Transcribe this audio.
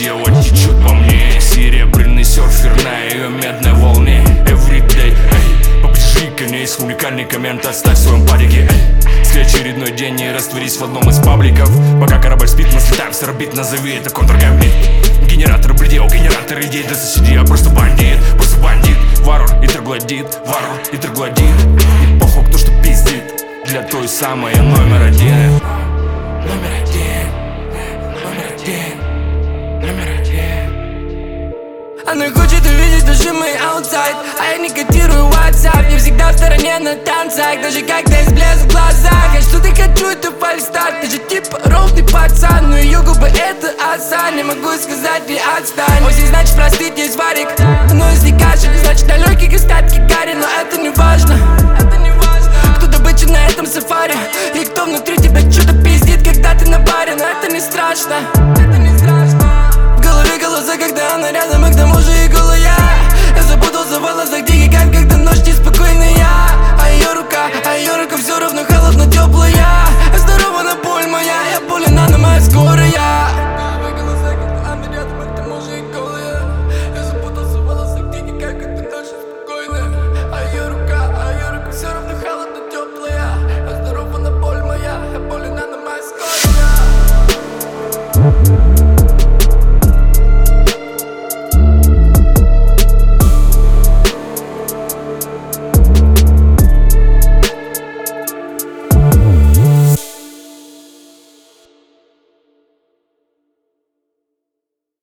дева течет по мне. Серебряный серфер на ее медной волне. Everyday, эй, поближе к ней с уникальный коммент оставь в своем падике, эй. Если очередной день не растворись в одном из пабликов. Пока корабль спит, мы слетаем с орбит, назови это контргамбит. Генератор предел, генератор идей для соседей. Я просто бандит, варвар и троглодит, варвар и троглодит. И похуй кто что пиздит, для той самой номер один. Номер один, номер один, номер один. Она хочет увидеть даже мой аутсайд, а я не кодирую WhatsApp. Я всегда в стороне на танцах, даже когда есть блеск в глазах. Я что-то хочу, это фальстарт, ты же типа ровный пацан. Но ее губы это асан, не могу сказать, не отстань. Осень значит простыть, есть варик, но если кашель, значит на легких остатки гари. Но это не важно, кто добыча на этом сафари. И кто внутри тебя что-то пиздит, когда ты на баре. Но это не страшно.